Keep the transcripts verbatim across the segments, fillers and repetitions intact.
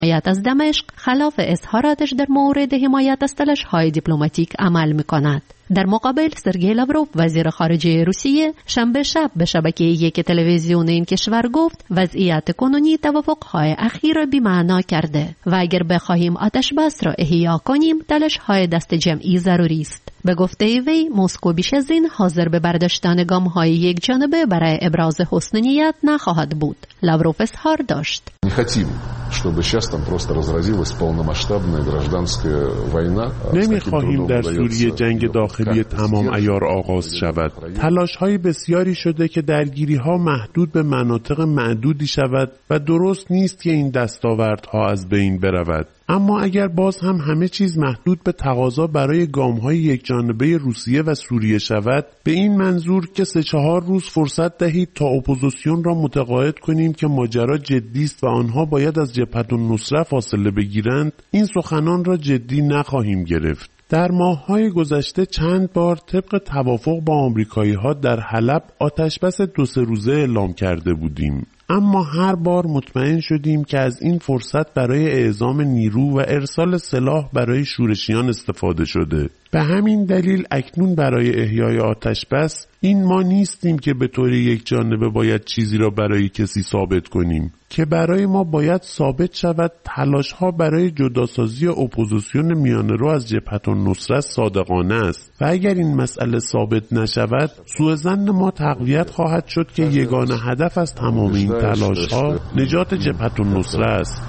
حمایت از دمشق خلاف اظهاراتش در مورد حمایت از تلاش‌های دیپلماتیک عمل می‌کند. در مقابل سرگئی لاوروف وزیر خارجه روسیه شنبه شب به شبکه یک تلویزیون این کشور گفت وضعیت کنونی توافق‌های اخیر را بی‌معنا کرده و اگر بخواهیم آتش بس را احیا کنیم تلاش‌های دست جمعی ضروری است. به گفته وی مسکو بیش از این حاضر به برداشتن گام‌های یک جانبه برای ابراز حسن نیت نخواهد بود. لاوروف اظهار داشت: نمی‌خواهیم در سوریه جنگ داخلی تمام عیار آغاز شود. تلاش‌های بسیاری شده که درگیری‌ها محدود به مناطق معدودی شود و درست نیست که این دستاوردها از بین برود. اما اگر باز هم همه چیز محدود به تقاضا برای گام‌های یک جانبه روسیه و سوریه شود، به این منظور که سه چهار روز فرصت دهید تا اپوزیسیون را متقاعد کنیم که ماجرا جدی است و آنها باید از جبهة النصره فاصله بگیرند، این سخنان را جدی نخواهیم گرفت. در ماه‌های گذشته چند بار طبق توافق با آمریکایی‌ها در حلب آتشبس دو سه روزه اعلام کرده بودیم. اما هر بار مطمئن شدیم که از این فرصت برای اعزام نیرو و ارسال سلاح برای شورشیان استفاده شده. به همین دلیل اکنون برای احیای آتشبس این ما نیستیم که به طور یک جانبه باید چیزی را برای کسی ثابت کنیم، که برای ما باید ثابت شود تلاش‌ها برای جداسازی اپوزیسیون میانه‌رو از جبهة النصره صادقانه است و اگر این مسئله ثابت نشود سوء ظن ما تقویت خواهد شد که یگانه هدف از تمام این تلاش‌ها نجات جبهة النصره است.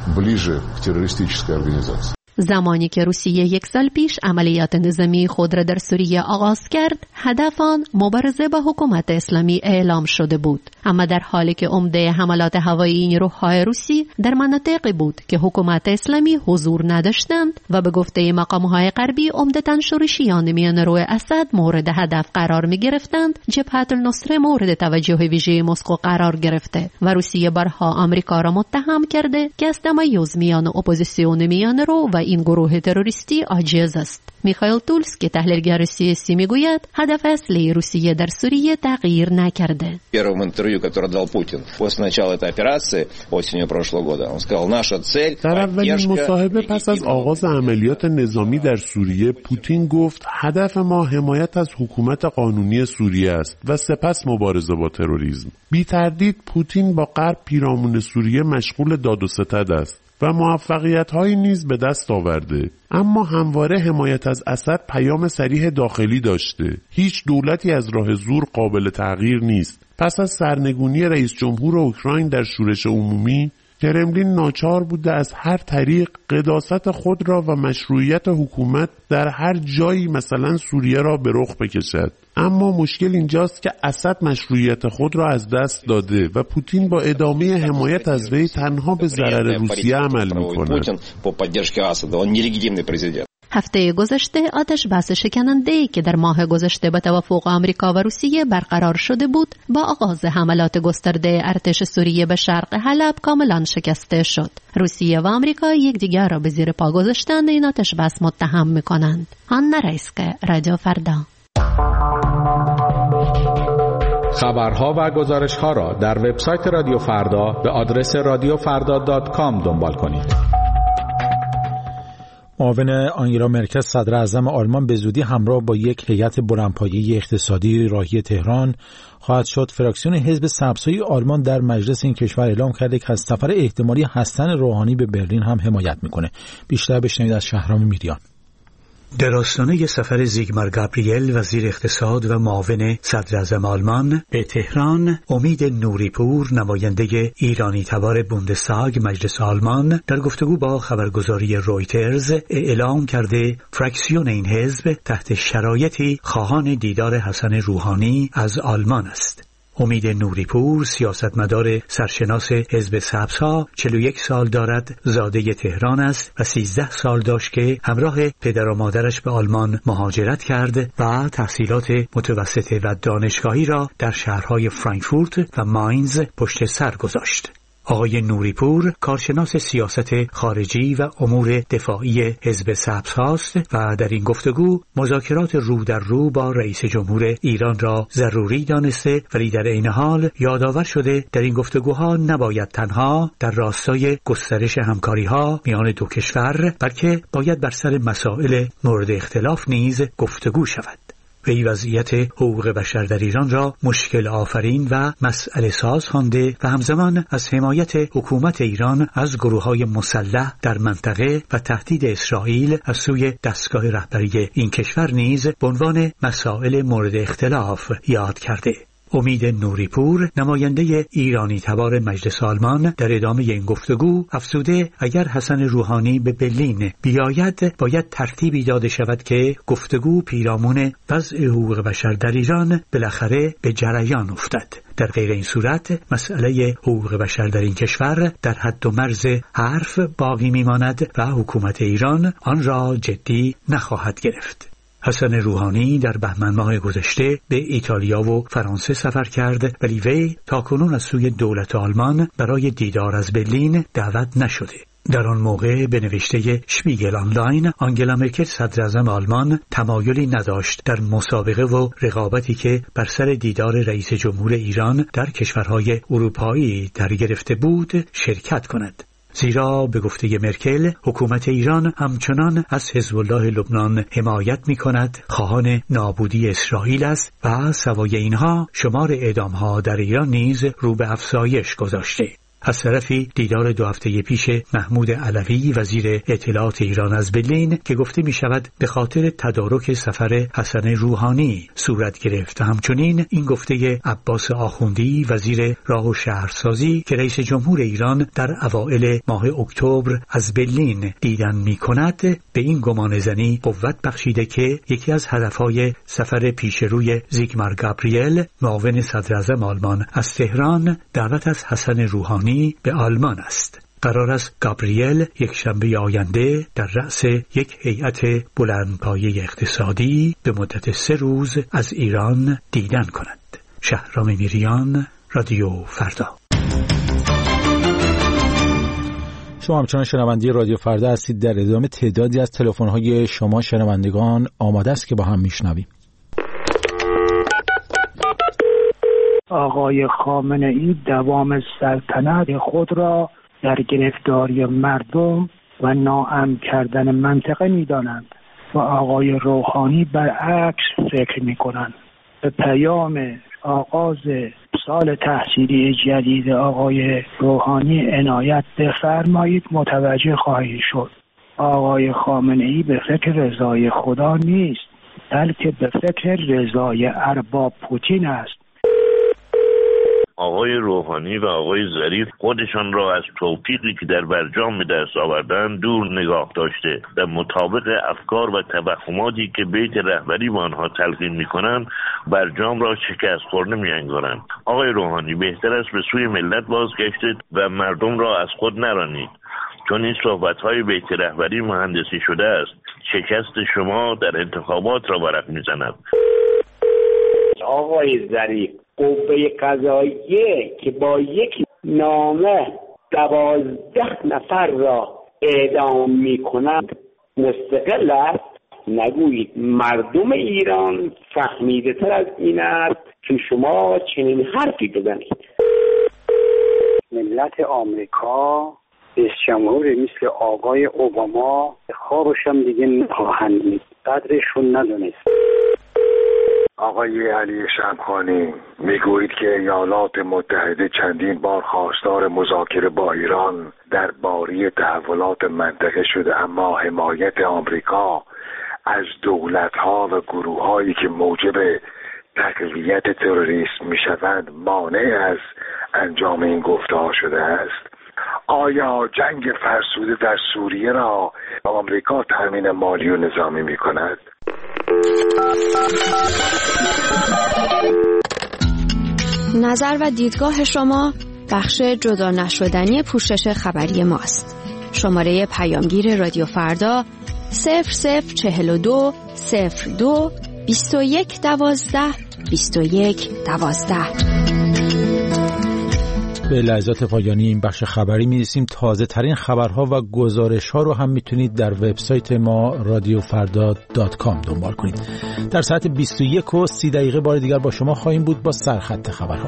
زمانی که روسیه یک سال پیش عملیات نظامی خود را در سوریه آغاز کرد، هدف آن مبارزه با حکومت اسلامی اعلام شده بود. اما در حالی که عمده حملات هوایی نیروهای روسی در مناطقی بود که حکومت اسلامی حضور نداشتند و به گفته مقام‌های غربی عمدتاً شورشیان میانه‌رو اسد مورد هدف قرار می‌گرفتند، جبهة النصره مورد توجه ویژه مسکو قرار گرفته و روسیه بارها آمریکا را متهم کرده که از تمایز میان اپوزیسیون میانه‌رو و این گروه تروریستی عاجز است. میخائیل تولسکی تحلیلگر سیاسی میگوید هدف اصلی روسیه در سوریه تغییر نکرده. Первым интервью, которое дал Путин после начала этой операции осенью прошлого года, он сказал: наша цель. در اولین مصاحبه پس از آغاز عملیات نظامی در سوریه، پوتین گفت هدف ما حمایت از حکومت قانونی سوریه است و سپس مبارزه با تروریسم. بی تردید پوتین با غرب پیرامون سوریه مشغول داد و ستد است و موفقیت‌هایی نیز به دست آورده، اما همواره حمایت از اسد پیام صریح داخلی داشته. هیچ دولتی از راه زور قابل تغییر نیست. پس از سرنگونی رئیس جمهور اوکراین در شورش عمومی، کرملین ناچار بوده از هر طریق قداست خود را و مشروعیت حکومت در هر جایی مثلا سوریه را به رخ بکشد. اما مشکل اینجاست که اسد مشروعیت خود را از دست داده و پوتین با ادامه حمایت از وی تنها به ضرر روسیه عمل می‌کند. هفته گذشته آتش بس شکننده‌ای که در ماه گذشته به توافق آمریکا و روسیه برقرار شده بود با آغاز حملات گسترده ارتش سوریه به شرق حلب کاملا شکسته شد. روسیه و آمریکا یکدیگر را به زیر پا گذاشتن این آتش بس متهم می‌کنند. آنا رایسکه، رادیو فردا. خبرها و گزارش‌ها را در وبسایت رادیو فردا به آدرس رادیو فردا دات کام دنبال کنید. معاون آنگلا مرکل صدر اعظم آلمان به زودی همراه با یک هیئت بلندپایه اقتصادی راهی تهران خواهد شد. فراکسیون حزب سبزهای آلمان در مجلس این کشور اعلام کرده که از سفر احتمالی حسن روحانی به برلین هم حمایت میکنه. بیشتر بشنوید از شهرام میریان. در آستانه سفر زیگمار گابریل وزیر اقتصاد و معاون صدر اعظم آلمان به تهران، امید نوریپور نماینده ایرانی تبار بوندستاگ مجلس آلمان در گفتگو با خبرگزاری رویترز اعلام کرده فراکسیون این حزب تحت شرایطی خواهان دیدار حسن روحانی از آلمان است. امید نوریپور سیاستمدار سرشناس حزب سبزها چهل و یک سال دارد، زاده تهران است و سیزده سال داشت که همراه پدر و مادرش به آلمان مهاجرت کرد و تحصیلات متوسطه و دانشگاهی را در شهرهای فرانکفورت و ماینز پشت سر گذاشت. آقای نوریپور کارشناس سیاست خارجی و امور دفاعی حزب سبزهاست و در این گفتگو مذاکرات رو در رو با رئیس جمهور ایران را ضروری دانسته، ولی در عین حال یادآور شده در این گفتگوها نباید تنها در راستای گسترش همکاری‌ها میان دو کشور، بلکه باید بر سر مسائل مورد اختلاف نیز گفتگو شود. وی وضعیت حقوق بشر در ایران را مشکل آفرین و مسئله ساز خوانده و همزمان از حمایت حکومت ایران از گروه‌های مسلح در منطقه و تهدید اسرائیل از سوی دستگاه رهبری این کشور نیز به عنوان مسائل مورد اختلاف یاد کرده. امید نوریپور نماینده ایرانی تبار مجلس آلمان در ادامه این گفتگو افزوده اگر حسن روحانی به برلین بیاید باید ترتیبی داده شود که گفتگو پیرامون وضع حقوق بشر در ایران بالاخره به جریان افتد. در غیر این صورت مسئله حقوق بشر در این کشور در حد و مرز حرف باقی میماند و حکومت ایران آن را جدی نخواهد گرفت. حسن روحانی در بهمن ماه گذشته به ایتالیا و فرانسه سفر کرد، ولی وی تاکنون از سوی دولت آلمان برای دیدار از برلین دعوت نشده. در آن موقع به نوشته شپیگل آنلاین آنگلا مرکل صدر اعظم آلمان تمایلی نداشت در مسابقه و رقابتی که بر سر دیدار رئیس جمهور ایران در کشورهای اروپایی در گرفته بود شرکت کند. زیرا به گفته مرکل حکومت ایران همچنان از حزب الله لبنان حمایت می کند، خواهان نابودی اسرائیل است و سوای اینها شمار اعدامها در ایران نیز رو به افزایش گذاشته. از طرفی دیدار دو هفته پیش محمود علوی وزیر اطلاعات ایران از برلین که گفته می شود به خاطر تدارک سفر حسن روحانی صورت گرفت و همچنین این گفته عباس آخوندی وزیر راه و شهرسازی که رئیس جمهور ایران در اوائل ماه اکتبر از برلین دیدن می کند به این گمان زنی قوت بخشیده که یکی از هدفهای سفر پیشروی زیگمار گابریل معاون صدر اعظم آلمان از تهران دعوت از حسن روحانی به آلمان است. قرار است گابریل یک شنبه آینده در رأس یک هیئت بلندپایه اقتصادی به مدت سه روز از ایران دیدن کند. شهرام میریان، رادیو فردا. شما همچنان شنونده رادیو فردا هستید. در ادامه تعدادی از تلفن‌های شما شنوندگان آماده است که با هم میشنویم. آقای خامنه‌ای دوام سلطنت خود را در گرفتاری مردم و ناامن کردن منطقه می‌دانند و آقای روحانی برعکس فکر می‌کنند. به پیام آغاز سال تحصیلی جدید آقای روحانی عنایت بفرمایید متوجه خواهید شد. آقای خامنه‌ای به فکر رضای خدا نیست، بلکه به فکر رضای ارباب پوتین است. آقای روحانی و آقای ظریف خودشان را از توفیقی که در برجام به دست آوردن دور نگاه داشته و مطابق افکار و توهماتی که بیت رهبری با آنها تلقین می‌کنند برجام را شکست خورده می‌انگارند. آقای روحانی بهتر است به سوی ملت بازگشتید و مردم را از خود نرانید، چون این صحبت‌های بیت رهبری مهندسی شده است. شکست شما در انتخابات را ورق می‌زند. آقای ظریف قوه قضاییه که با یک نامه دوازده نفر را اعدام می کنند مستقل است. نگویید مردم ایران فهمیده تر از این است که شما چنین حرفی بزنید. ملت آمریکا رئیس جمهوری مثل آقای اوباما خوابش هم دیگه نخواهند دید، قدرشون ندونست. آقای علی شمخانی میگویید که ایالات متحده چندین بار خواستار مذاکره با ایران درباره تحولات منطقه شده، اما حمایت آمریکا از دولت‌ها و گروه‌هایی که موجب تقویت تروریسم میشوند مانع از انجام این گفته‌ها شده است. آیا جنگ فرسوده در سوریه را آمریکا تامین مالی و نظامی می‌کند؟ نظر و دیدگاه شما بخش جدا نشدنی پوشش خبری ماست. شماره پیامگیر رادیو فردا صفر صفر چهل و دو صفر دو بیست و یک دوازده بیست و یک دوازده. به لحظات پایانی این بخش خبری می‌رسیم. تازه ترین خبرها و گزارش ها رو هم میتونید در وبسایت ما رادیو فردا دات کام دنبال کنید. در ساعت بیست و یک و سی دقیقه بار دیگر با شما خواهیم بود با سرخط خبرها.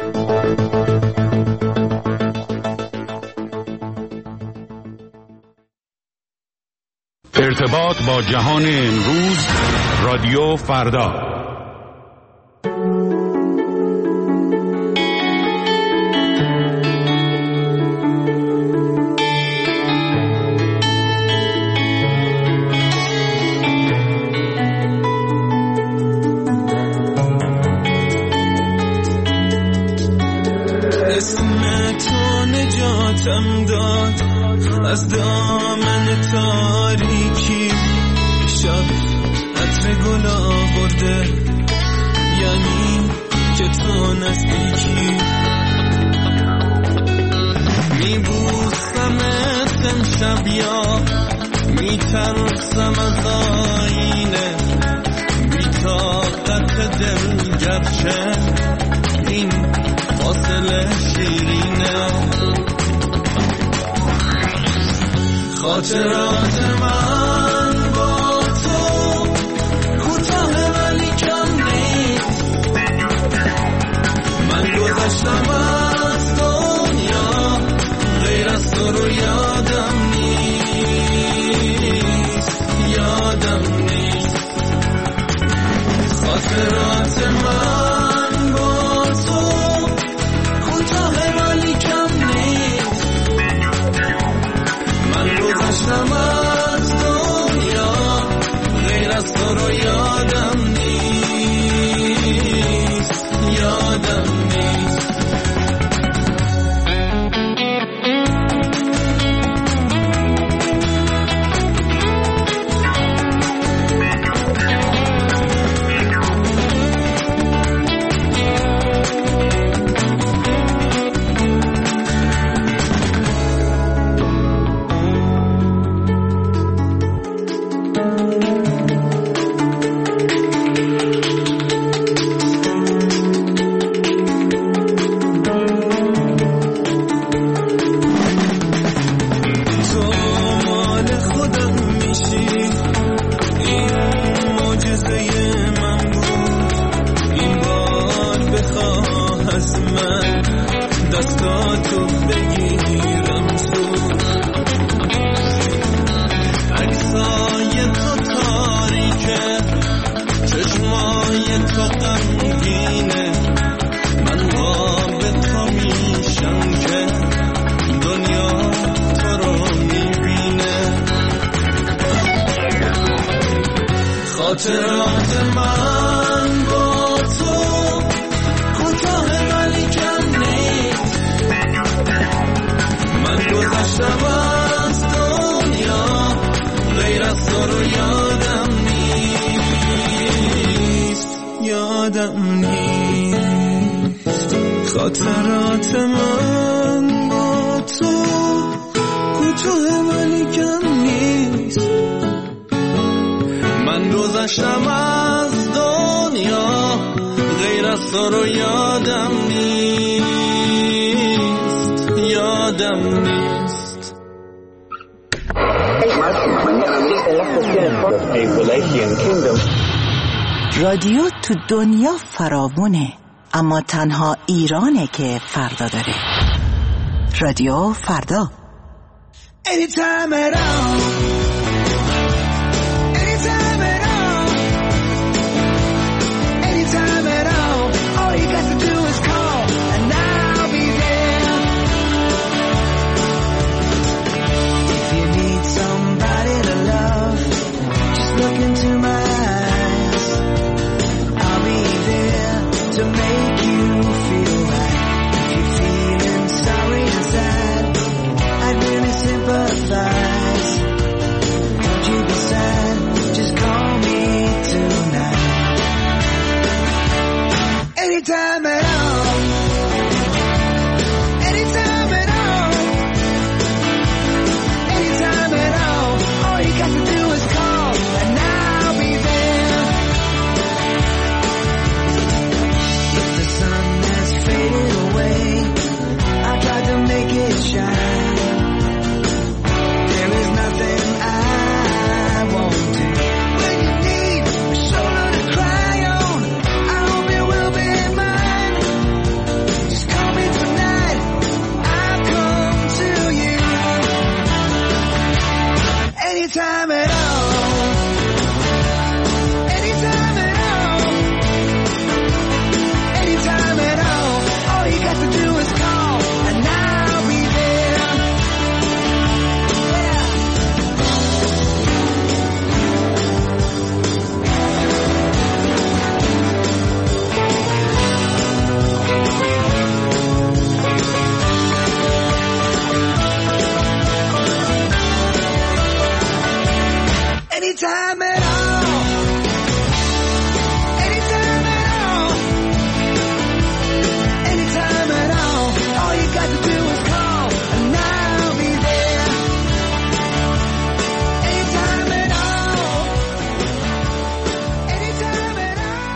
ارتباط با جهان امروز، رادیو فردا. اسم تو نجاتم داد از دامن تاریکی، شب عطر گل آورده یعنی که تو نزدیکی، میبوسمت امشب یا میترسم از آینه، بی‌طاقت دل گرچه این فاصله شیرینه، خاطرات من با تو کوتاه ولی کم نیست، من گذشتم از دنیا غیر از تو رو یادم نیست، یادم نیست، خاطرات من با تو کوتاه ولی کم نیست، من گذشتم از دنیا غیر از تو رو یادم نیست، یادم نیست. خاطرات من با تو کوتاه ولی کم نیست، من گذشتم از دنیا غیر از تو رو یادم نیست، یادم نیست، خاطرات من با تو کوتاه ولی کم نیست، من گذشتم از دنیا غیر از تو رو یادم نیست، یادم نیست. رادیو تو دنیا فراوونه، اما تنها ایرانه که فردا داره. رادیو فردا. Anytime at all. Anytime at all. Anytime at all. All you got to do is call and I'll be there. If you need somebody to love, just look into my eyes. I'll be there to make you feel right. If you're feeling sorry inside, I'd really sympathize. Anytime at all. Anytime at all. Anytime at all. All you got to do is call and I'll be there. Yeah. Anytime at all. Anytime at all. Anytime at all. All you got to do is call and I'll be there. Anytime at all. Anytime at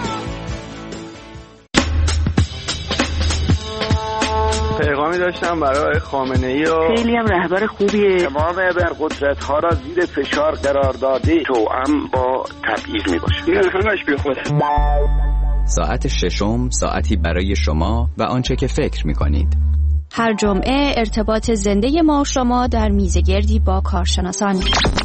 all. پیغامی داشتم برای خامنه‌ای و خیلی هم رهبر خوبیه. تمام ابرقدرت‌ها را زیر فشار قرار داده توأم با تبعیض میباشه. این همش بیخوده. ساعت ششم ساعتی برای شما و آنچه که فکر می‌کنید. هر جمعه ارتباط زنده ما و شما در میزگردی با کارشناسان.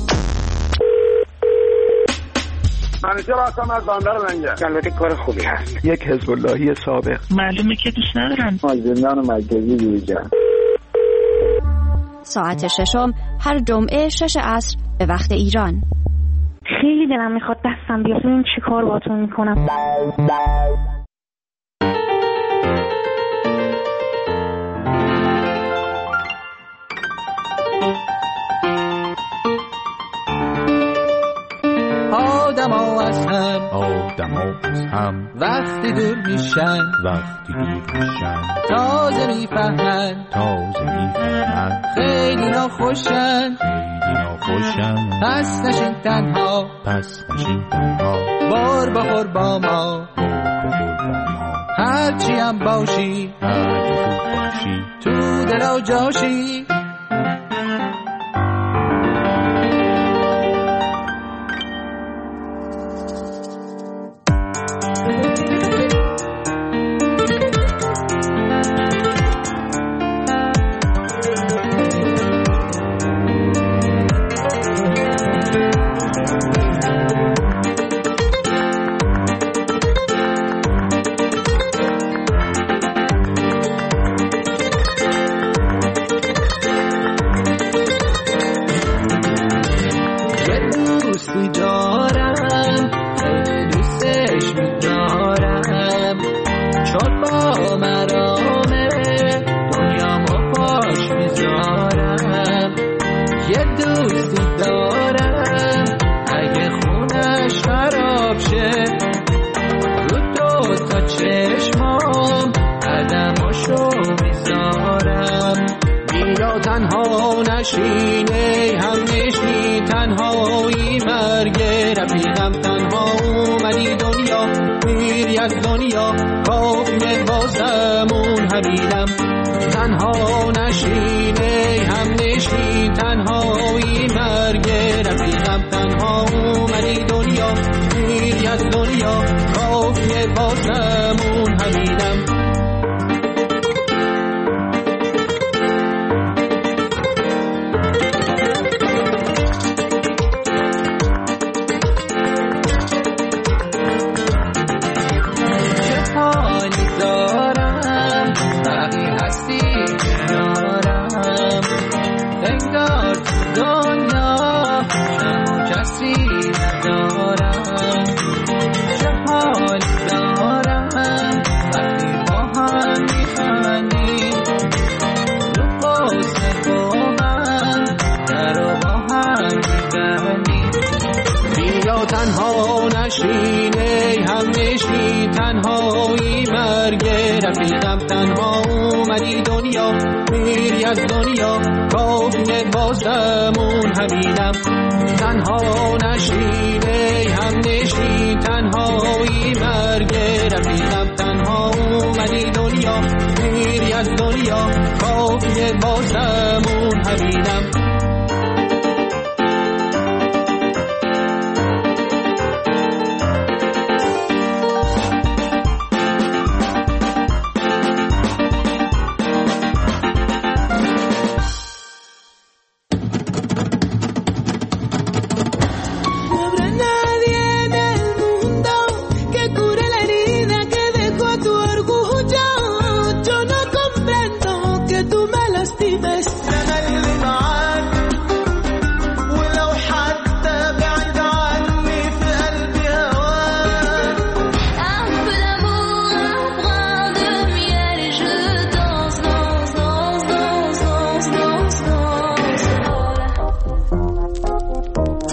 منیجر هستم از بندر لنگر. البته کار خوبی هست. یک حزب اللهی سابق. معلومه که دوست ندارن. زندان مرکزی بیرجان. ساعت ششم هر جمعه شش عصر به وقت ایران. خیلی دلم میخواد دستم بیاد ببینم چی کار باهاتون میکنم. آدم ها از هم آدم ها از هم وقتی دور میشن وقتی دور میشن تازه میفهمن تازه میفهمن خیلی ناخوشن خیلی ناخوشن پس نشین تنها پس نشین تنها بار بخور با ما بار بخور با ما هرچی هم باشی هرچی خوب باشی تو دل و جاشی.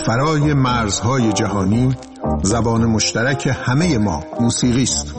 فرای مرزهای جهانی زبان مشترک همه ما موسیقی است.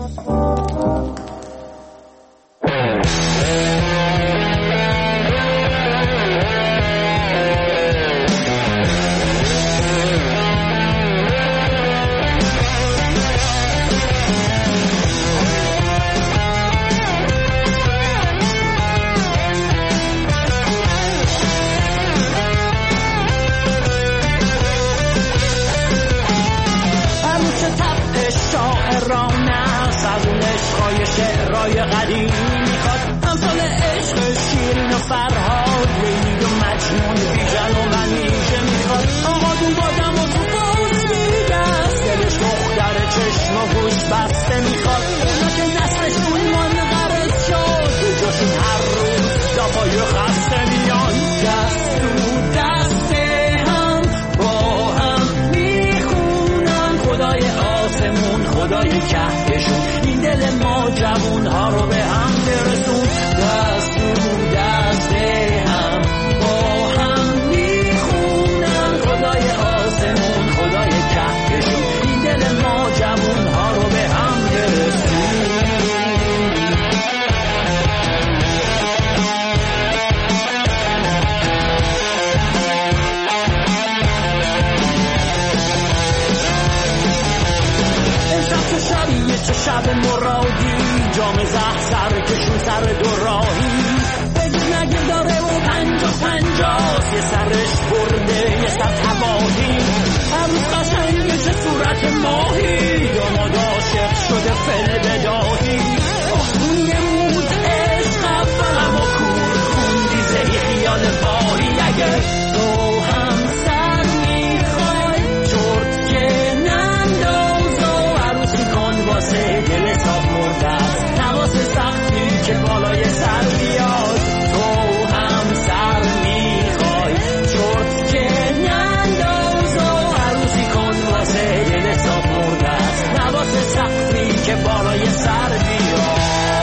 شعرهای قدیم میخواد امثال عشق شیرین و فرهاد لیلی و مجنون بیژن و منیژه میخواد آقا دون بادم و تو باز میدست دلش دختر چشم و گوش بسته میخواد اونا که نسلشون من غرض شد تو جاشون هر روز دافای خسته میان دست تو دست هم با هم میخونن خدای آسمون خدای کهکشون این دل ما جوون ها رو به هم برسون دست تو دست هم با هم میخونن خدای آسمون خدای کهکشون این دل ما جوون ها رو به هم برسون شبیه چه شب مرادی جام زهر سر کشون سر دو راهی بگیر نگیر داره و پنجا پنجاست یه سرش برده یه سر تباهی هر روز قشنگه چه صورت ماهی داماد عاشق شده فل بداهی آخونی مود عشق اولم و کور خوندی زهی خیال باری اگه تو هم سر میخوای چرت که ننداز و عروسی کن واسه دل صاف مرده است نواسه سختی که بالای سر بیاد تو هم سر میخوای چرت که ننداز و عروسی کن واسه دل صاف مرده است نواسه سختی که بالای سر بیاد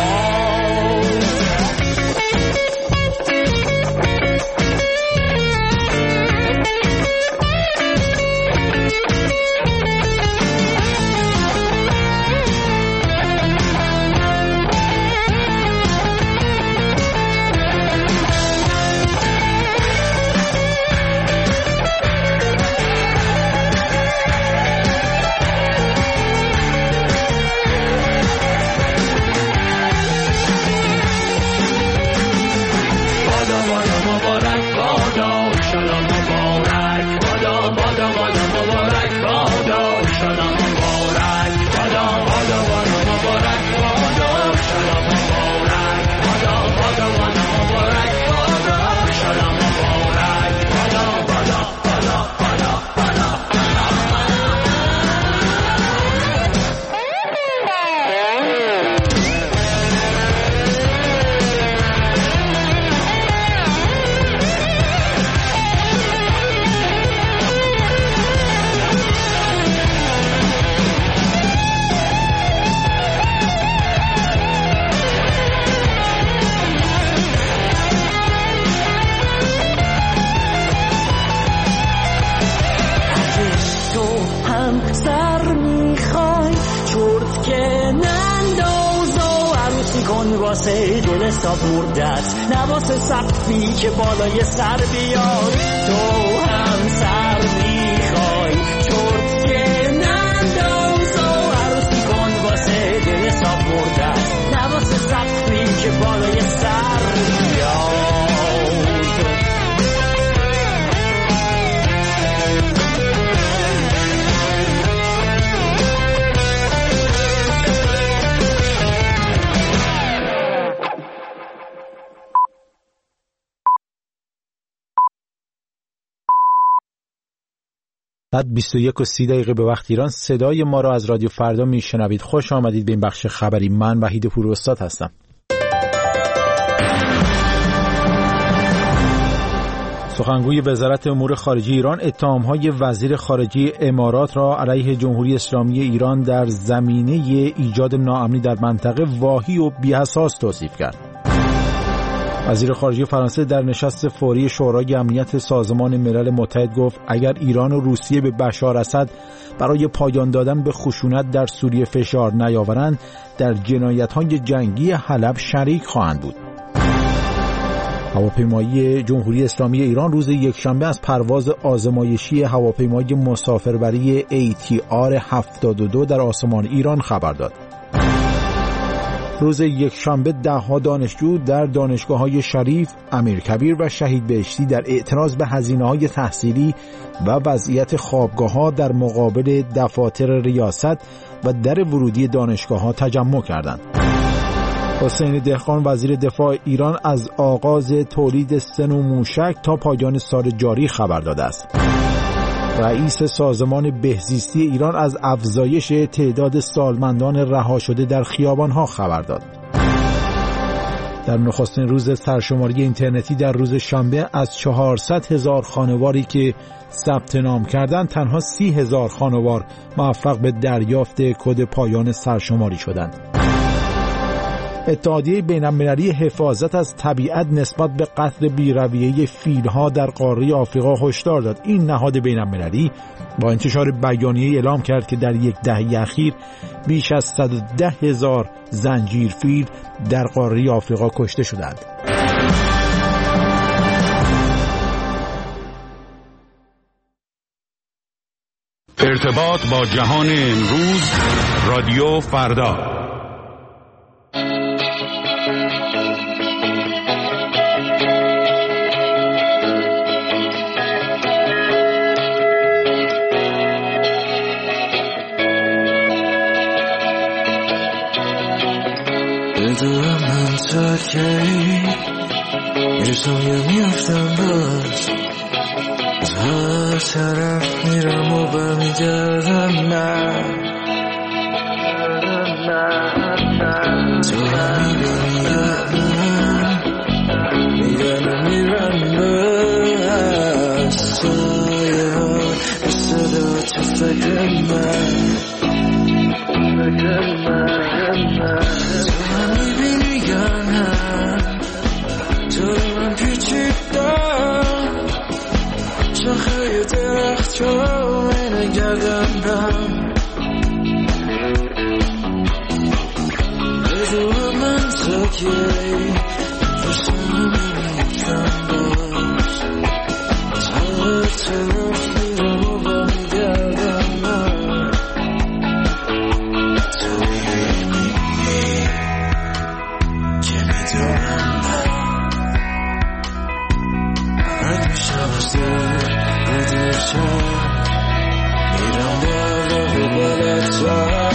واسه دل صاف مردت نواسه سقفی که بالای سر بیاد تو هم سر میخوای چرت که ننداز و عروسی کن واسه دل صاف مردت نواسه سقفی که بالای سر بیاد بعد بیست و یک و سی دقیقه به وقت ایران صدای ما را از رادیو فردا میشنوید. خوش آمدید به این بخش خبری. من وحید پوراستاد هستم. سخنگوی وزارت امور خارجه ایران اتهام‌های وزیر خارجه امارات را علیه جمهوری اسلامی ایران در زمینه ایجاد ناامنی در منطقه واهی و بی‌اساس توصیف کرد. وزیر خارجه فرانسه در نشست فوری شورای امنیت سازمان ملل متحد گفت اگر ایران و روسیه به بشار اسد برای پایان دادن به خشونت در سوریه فشار نیاورند در جنایت‌های جنگی حلب شریک خواهند بود. هواپیمایی جمهوری اسلامی ایران روز یکشنبه از پرواز آزمایشی هواپیمای مسافربری ای تی آر هفتاد و دو در آسمان ایران خبر داد. روز یکشنبه ده‌ها دانشجو در دانشگاه‌های شریف، امیرکبیر و شهید بهشتی در اعتراض به هزینه‌های تحصیلی و وضعیت خوابگاه‌ها در مقابل دفاتر ریاست و در ورودی دانشگاه‌ها تجمع کردند. حسین دهقان وزیر دفاع ایران از آغاز تولید سه نوع موشک تا پایان سال جاری خبر داده است. رئیس سازمان بهزیستی ایران از افزایش تعداد سالمندان رها شده در خیابان‌ها خبر داد. در نخستین روز سرشماری اینترنتی در روز شنبه از چهارصد هزار خانواری که ثبت نام کردند تنها سی هزار خانوار موفق به دریافت کد پایان سرشماری شدند. اتحادیه بین‌المللی حفاظت از طبیعت نسبت به قتل بی‌رویه فیل‌ها در قاره آفریقا هشدار داد. این نهاد بین‌المللی با انتشار بیانیه اعلام کرد که در یک دهه اخیر بیش از صد و ده هزار زنجیر فیل در قاره آفریقا کشته شدند. ارتباط با جهان امروز، رادیو فردا. بدونم من تا کی میرسم یا میافتم باز از هر طرف میرم و برمیگردم من تو هم میبینی یا من میگن میرم باز سایه ها به صدا تو فکر من فکر من شاخه درخت رو اینه گردم بدون من تا کی فرسون میکنم باز تا طرف میرم و برمیگردم من تو میبینی که میدونم رد میشم از دور ردیشم میرم بالا و بالا تو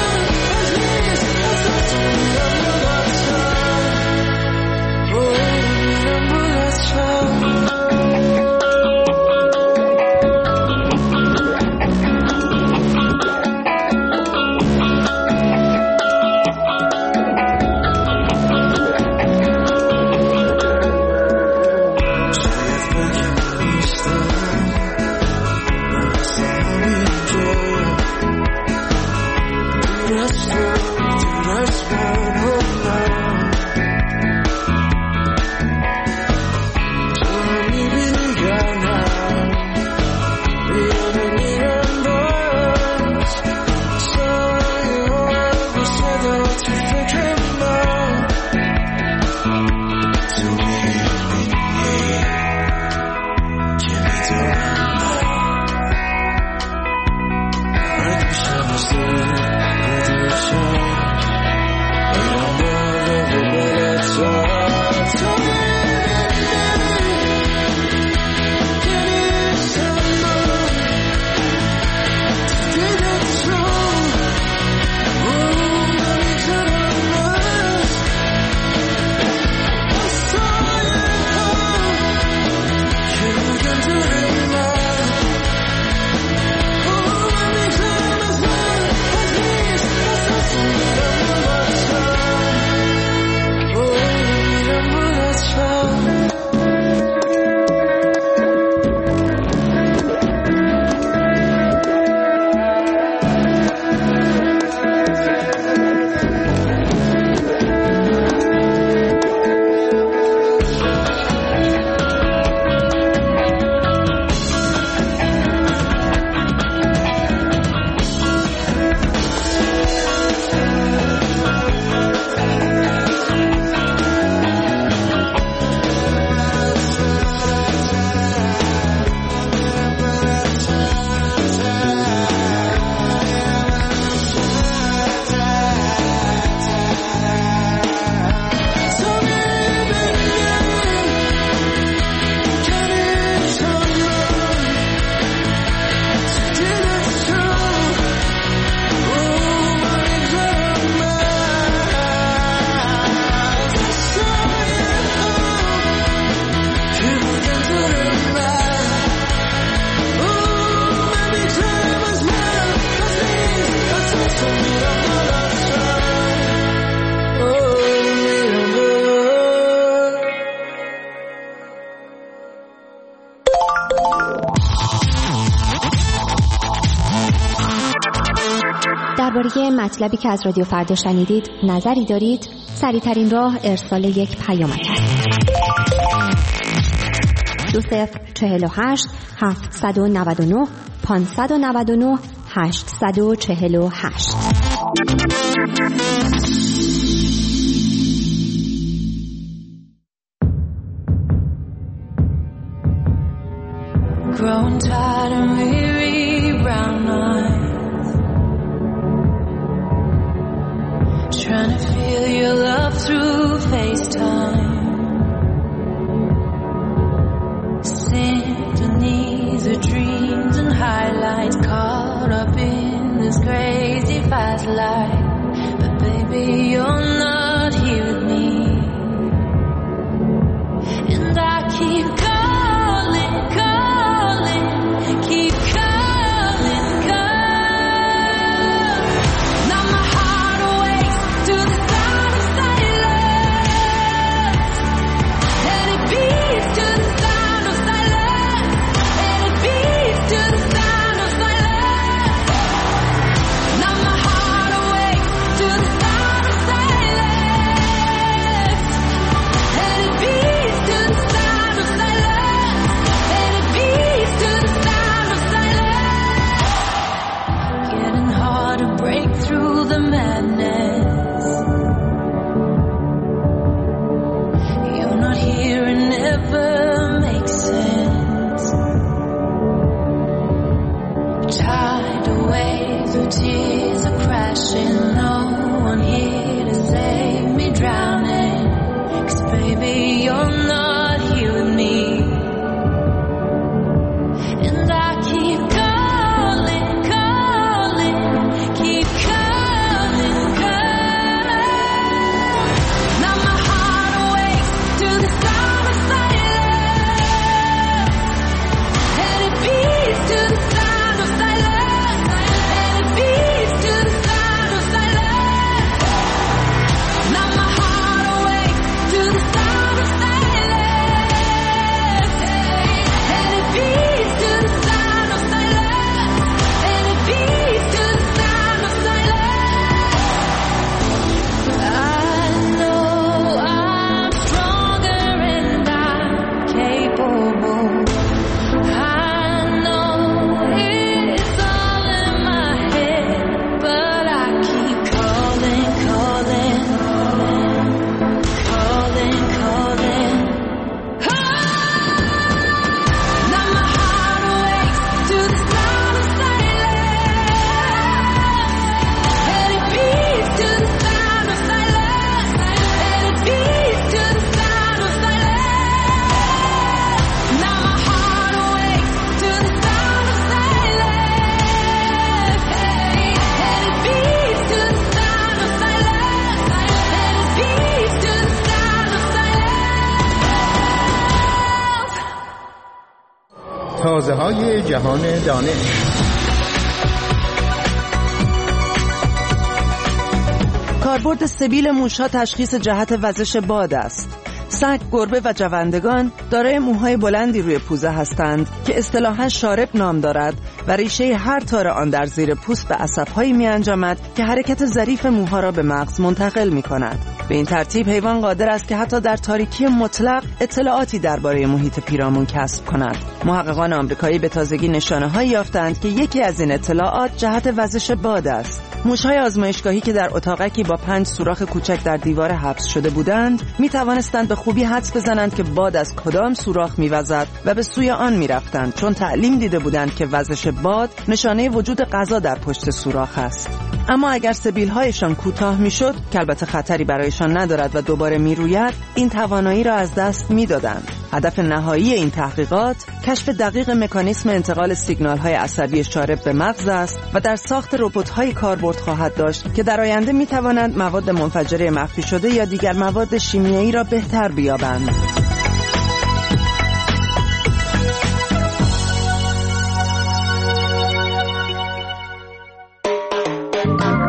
Oh درباره مطلبی که از رادیو فردا شنیدید نظری دارید؟ سریع‌ترین راه ارسال یک پیامک است. دو صفر چهل و هشت هفتصد و نود و نه پانصد و نود و نه هشتصد و چهل و هشت. Growing tired and weary, brown eyes, trying to feel your love through FaceTime. Symphonies of dreams and highlights, caught up in this crazy fast life. But baby, you're not here with me, and I keep calling, calling, keep calling, calling. Now my heart awakes to the sound of silence, and it beats to the sound of silence, and it beats to the sound of silence. Now my heart awakes to the sound of silence, and it beats to the sound of silence, and it beats to the sound of silence. Getting hard to break through the madness. You're not here, it never makes sense. Tidal waves of tears are crashing. No one here to save me drowning. 'Cause baby, you're not here with me, and I keep calling, calling, keep calling, calling. Now my heart awakes to the sound of silence, and it beats to the sound of silence, and it beats to the sound of silence. Now my heart awakes to the sound of silence, and it beats to the sound of silence, and it beats to the sound of silence. I know I'm stronger and I'm capable. I know it's all in my head, but I keep calling, calling, calling, calling. Now my heart awakes to the sound of silence, and it beats to the sound of silence, and it beats to the sound of silence. Now my heart awakes to the sound of silence, and it beats to the sound of silence, and it beats to the sound of silence. تازه های جهان دانش. کاربرد سبیل موشها تشخیص جهت وزش باد است. سگ، گربه و جوندگان دارای موهای بلندی روی پوزه هستند که اصطلاحاً شارب نام دارد و ریشه هر تار آن در زیر پوست به عصب‌هایی می‌انجامد که حرکت ظریف موها را به مغز منتقل می‌کند. به این ترتیب حیوان قادر است که حتی در تاریکی مطلق اطلاعاتی درباره محیط پیرامون کسب کند. محققان آمریکایی به تازگی نشانه‌هایی یافتند که یکی از این اطلاعات جهت وزش باد است. موش‌های آزمایشگاهی که در اتاقکی با پنج سوراخ کوچک در دیوار حبس شده بودند، می‌توانستند به خوبی حدس بزنند که باد از کدام سوراخ می‌وزد و به سوی آن می‌رفتند، چون تعلیم دیده بودند که وزش باد نشانه وجود غذا در پشت سوراخ است. اما اگر سبیل‌هایشان کوتاه می‌شد، که البته خطری برایشان ندارد و دوباره می‌روید، این توانایی را از دست می‌دادند. هدف نهایی این تحقیقات کشف دقیق مکانیسم انتقال سیگنال‌های عصبی شارب به مغز است و در ساخت ربات‌های کاربرد خواهد داشت که در آینده می‌توانند مواد منفجره مخفی شده یا دیگر مواد شیمیایی را بهتر بیابند.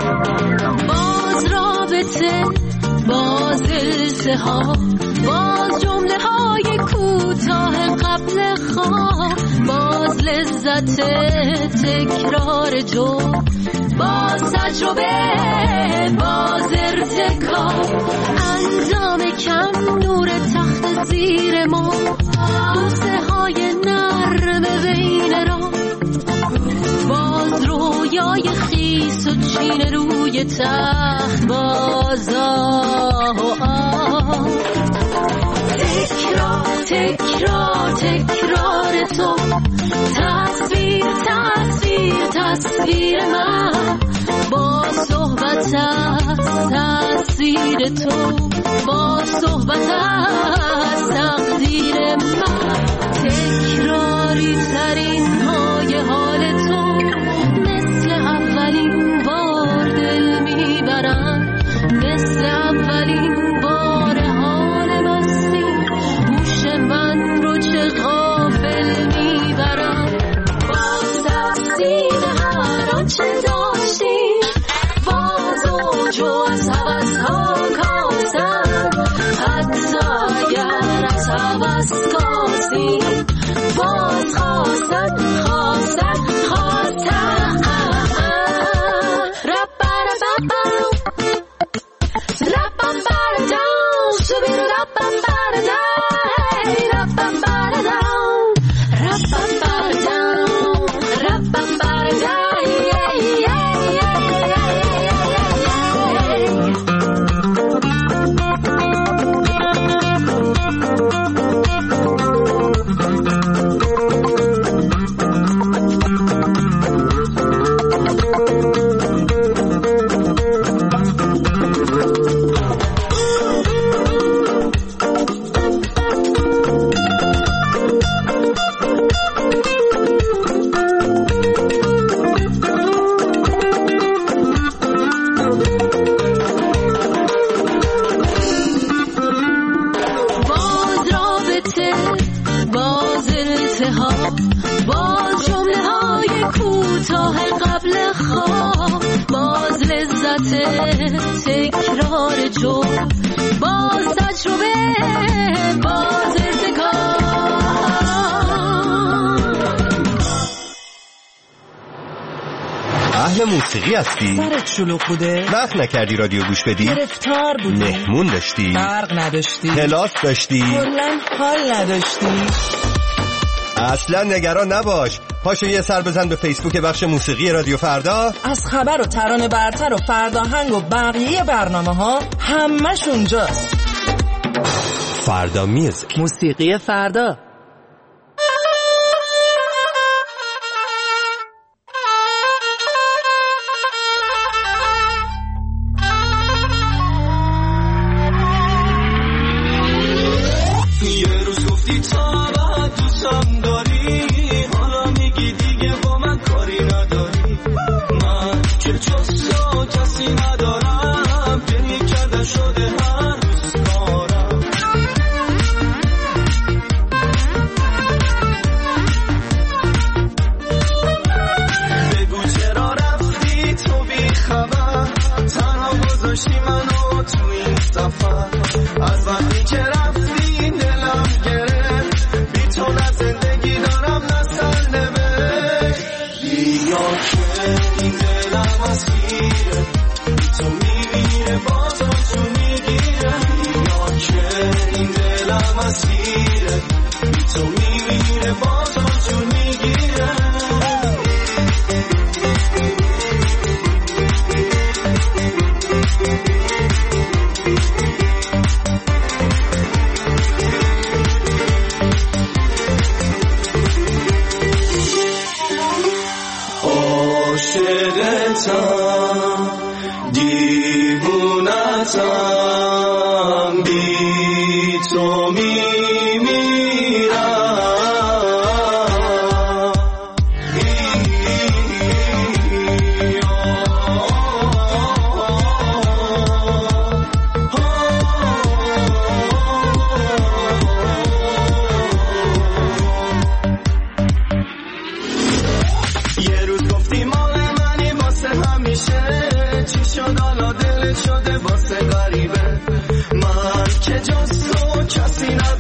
باز رابطه، باز التهاب، باز باز جمله های کوتاه قبل خواب، باز لذت تکرار جو، باز تجربه، باز ارتکاب، انجام کم، نور تخت زیر ما، بوسه های نرم بین را، باز رویای خیس و چین روی تخت، باز آه و آه، تکرار تکرار تکرار تو، تصویر تصویر تصویر من، با صحبت از تصویر تو، با صحبت از تقدیر من، تکراری ترین های حال تو، مثل اولین بار دل میبرم، مثل اولین بار حال مستی، گوش من رو چه غافل میبرم، باز تفسیر هر آنچه داشتیم، باز اوج و از حوض ها کاسم، حتی اگر از حوض کاسیم، باز خواستم خواستم خواستم ربر ببر ربم بردم شبیر ربم بردم ربم بردم ربم بردم ربم بردم باز جمله های کوتاه قبل خواب، باز لذت تکرار جو، باز تجربه، باز ارتکاب. اهل موسیقی هستی؟ سرت شلوغ بوده؟ وقت نکردی رادیو گوش بدی؟ گرفتار بودی؟ مهمون داشتی؟ برق نداشتی؟ کلاس داشتی؟ کلاً حال نداشتی؟ اصلا نگران نباش، پاشو یه سر بزن به فیسبوک بخش موسیقی رادیو فردا. از خبر و ترانه برتر و فرداهنگ و بقیه برنامه ها همش اونجاست. فردا میوزیک، موسیقی فردا. یه روز گفتی تا بعد دوستم داری، حالا میگی دیگه با من کاری نداری، من که جز تو کسی ندارم، دلی کردن شده هر روز کارم. بگو چرا رفتی تو بی خبر، تنها گذاشتی منو تو این سفر، از وقتی که رفتی دلم گرفت، بی تو نه زندگی دارم نه سرنوشت. بیا که این دلم اسیره، بی تو میمیره باز تو میگیره. بیا که این دلم اسیره، بی تو میمیره باز تو میگیره. عاشقتم دیوونتم، بی تو میمیرم. یه روز گفتی مال منی واسه همیشه، چی شد حالا دلت شده واسه غریبه، من که جز تو کسی ندارم.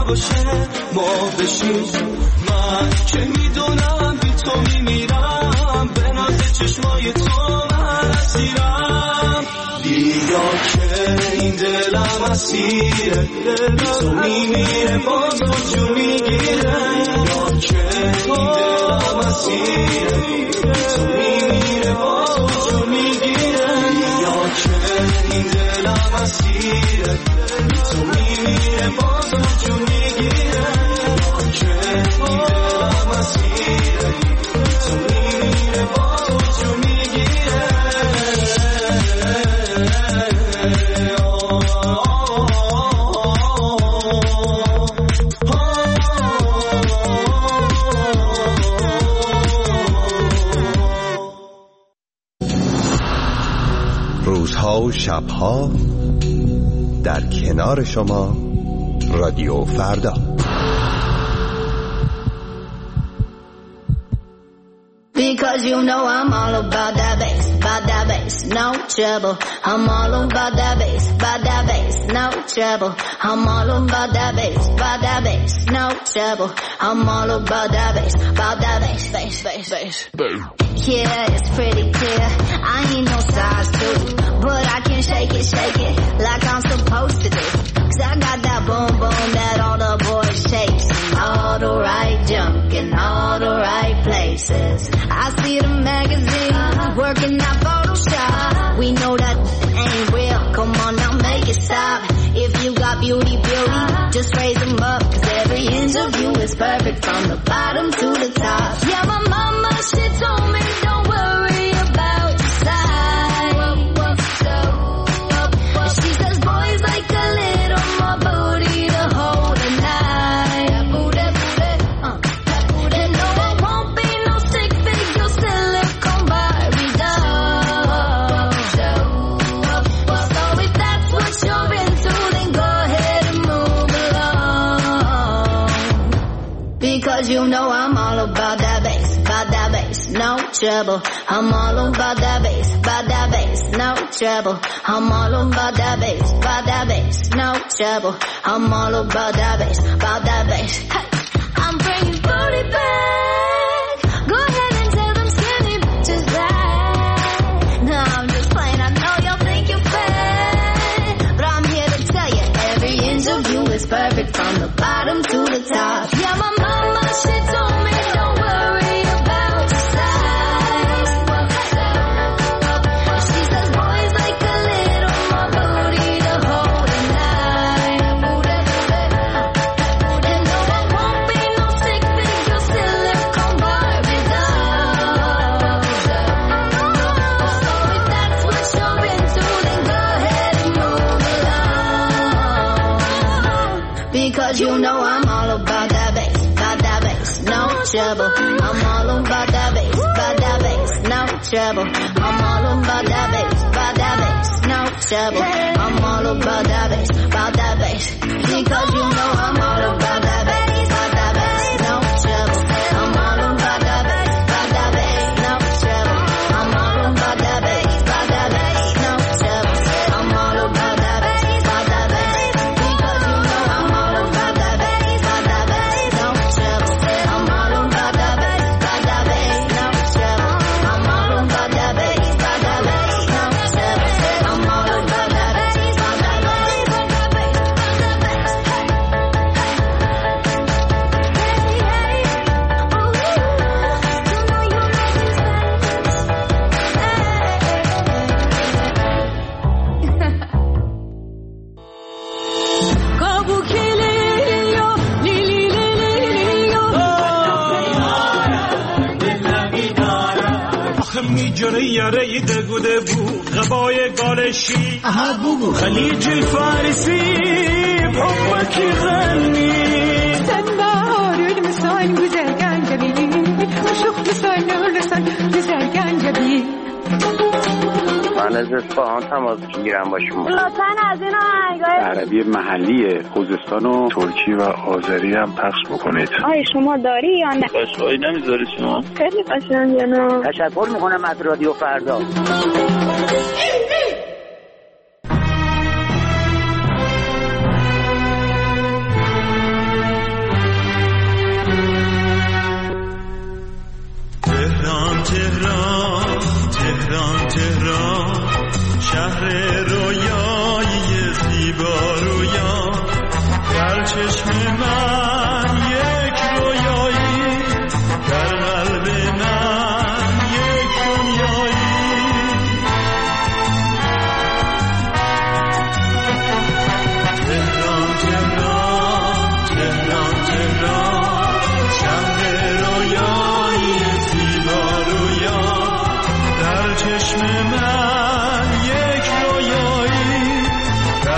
نباشه ما بشیم. من که میدونم بی تو میمیرم، به ناز چشمای تو من اسیرم. بیا که این دلم اسیره، بی تو میمیره باز تو جون میگیره. بیا که این دلم اسیره، بی تو میمیره باز تو جون میگیره. بیا که این دلم اسیره، بی تو میمیره باز تو جون میگیره. بیا که این دلم اسیره، بی تو میمیره باز تو جون میگیره. روزها و شبها در کنار شما رادیو فردا. Because you know I'm all about that bass, about that bass, no trouble. I'm all about that bass, about that bass, no trouble. I'm all about that bass, about that bass, no trouble. I'm all about that bass, about that bass, bass, bass, bass. Yeah, it's pretty clear. I ain't no size two, but I can shake it, shake it like I'm supposed to do. Cause I got that boom boom that all the boys chase. All the right junk in all the right places. I see the magazine working out Photoshop. We know that ain't real. Come on now, make it stop. If you got beauty, beauty, just raise them up. Cause every inch of you is perfect from the bottom to the top. Yeah, my mama, she told me don't worry about your size. She says boys like a little more booty to hold a night. Booty, booty, uh, booty. No, I won't be no stick figure silicone Barbie doll. So if that's what you're into, then go ahead and move along. Because you know I'm all about that bass, about that bass, no trouble. I'm all about that bass, about that bass, no trouble. I'm all about that bass, about that bass, no trouble. I'm all about that bass, about that bass. Hey, I'm bringing booty back. Go ahead and tell them skinny bitches that. No, I'm just playing. I know y'all think you're fat, but I'm here to tell you every inch of you is perfect from the bottom to the top. Yeah, my mama, she told me don't worry about your size. She says boys like a little more booty to hold a night. And no, I won't be no stick figure silicone Barbie doll. So if that's what you're into, then go ahead and move along. Because you know I'm all about that bass, about that bass, no trouble. I'm all about that bass, about that bass, no trouble. I'm all about that bass, about that bass, no trouble. I'm all about that bass, about that bass. Because you know I'm all about that bass, about that bass, no trouble. I'm all about that bass, about that bass, no trouble. I'm all about that bass, about that bass, no trouble. I'm all about that bass, about that bass. Because you know I'm all about that bass, about that bass, no trouble. I'm all about that bass, about that bass, no trouble. I'm all about that bass, about that bass, no trouble. I'm all about that bass, about that bass, about that bass, about that bass. میجره یاره دگوده بود غبای گالشی خلیج الفارسي بحبك يغني سنبار المسان güzelgen جبين وشوف مسان ورسان güzelgen جبين من از اصفهان تماس میگیرم با شما. لطفاً از این آهنگای عربی محلی خوزستان و ترکی و آذری هم پخش بکنید. آی شما داری یا نه؟ قشنگی نمیذاری شما؟ خیلی قشنگه نه. تشکر میکنم از رادیو فردا.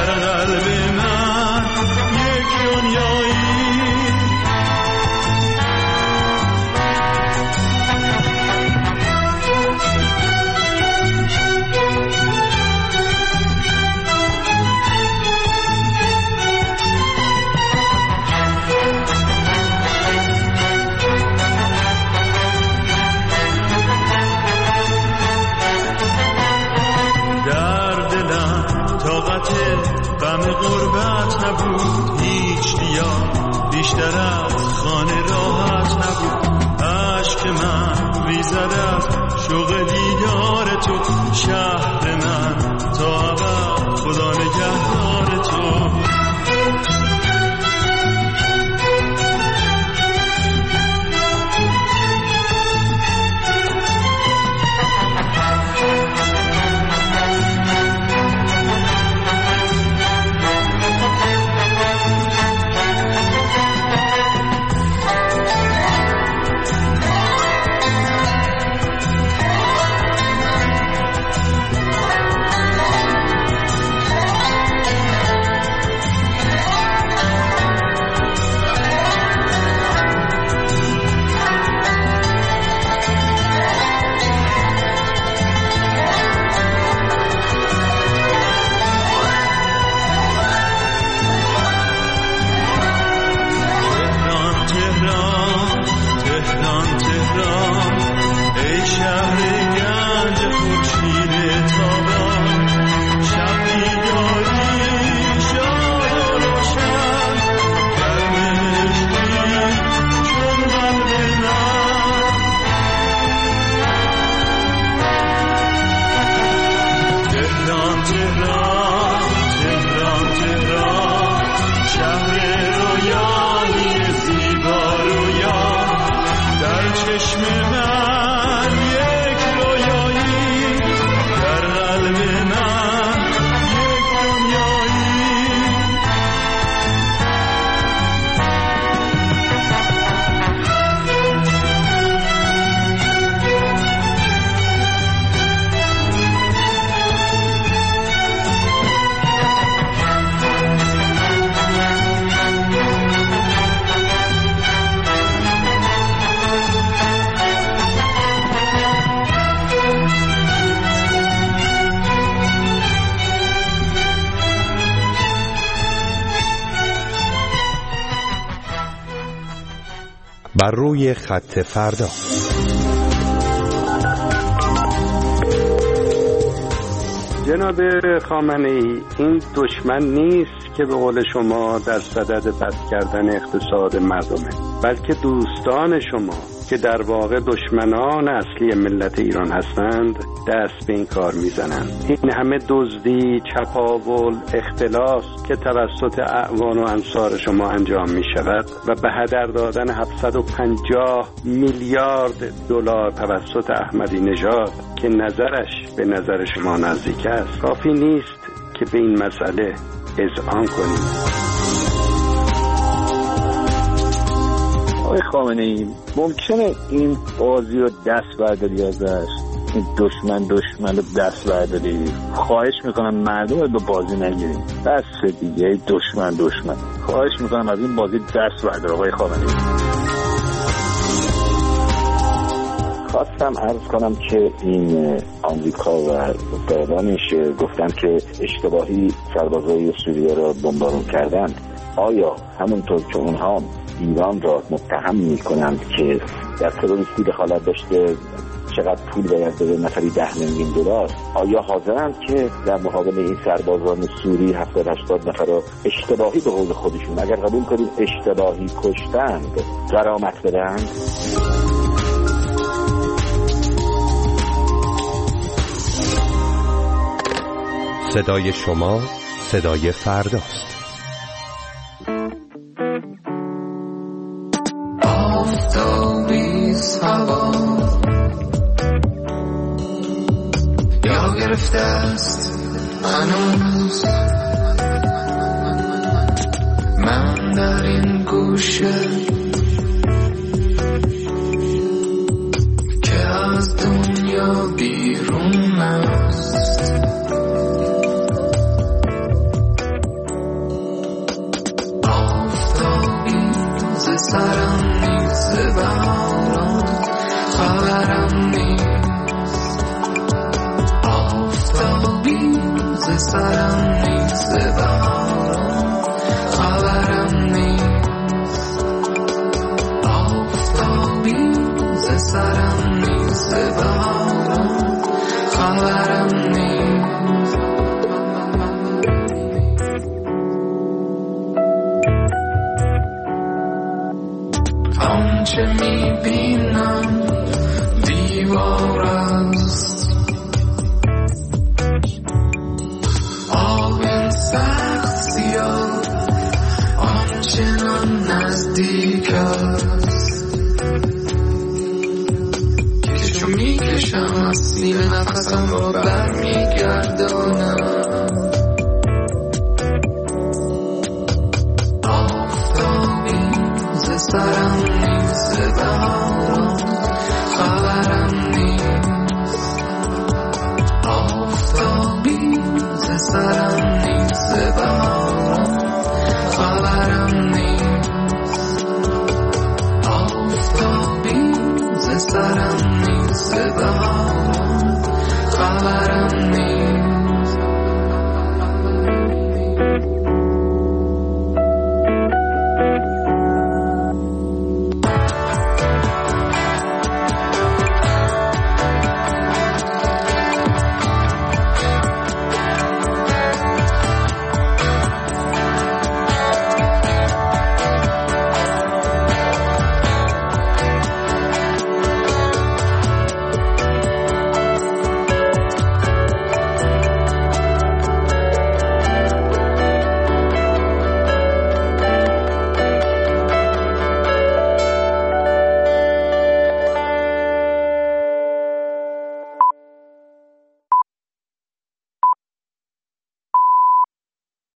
در قلب من یک دنیایی. غم غربت نبود، هیچ دیا بیشتر از خانه راحت نبود. عشق من ریزد از شوق دیدار تو، شهر من تا ابد خدا نگهدار تو. بر روی خط فردا. جناب خامنه‌ای، این دشمن نیست که به قول شما در صدد بد کردن اقتصاد مردمه، بلکه دوستان شما که در واقع دشمنان اصلی ملت ایران هستند دست به این کار میزنند. این همه دزدی، چپاول، اختلاس که توسط اعوان و انصار شما انجام می شود و به هدر دادن هفتصد و پنجاه میلیارد دلار توسط احمدی نژاد که نظرش به نظر شما نزدیک است، کافی نیست که به این مسئله اذعان کنید. آقای خامنه‌ای، ممکنه این بازی رو دست برداری ازش، این دشمن دشمن رو دست برداری؟ خواهش میکنم مردم رو به بازی نگیریم، بس دیگه دشمن دشمن. خواهش میکنم از این بازی دست بردار آقای خامنه‌ای. خواستم عرض کنم که این آمریکا و دوستانش گفتن که اشتباهی سربازای سوریه را بمبارون کردند. آیا همونطور که اونها ایران را متهم میکنند که در تروریستی دخالت داشته چقدر پول باید بده، نفری ده میلیون دلار، آیا حاضرند که در مقابل این سربازان سوری هفتاد هشتاد نفر را اشتباهی به قول خودشون، اگر قبول کنیم اشتباهی کشتند، غرامت بدهند؟ صدای شما صدای فرداست. آفتابیز هوا یا گرفته است هنوز، من در این گوشه که از دنیا بیرون است. آنچه میبینم دیوار است، آب سخت سیاه آنچنان نزدیک است که چون میکشم از سینه نفسم را بر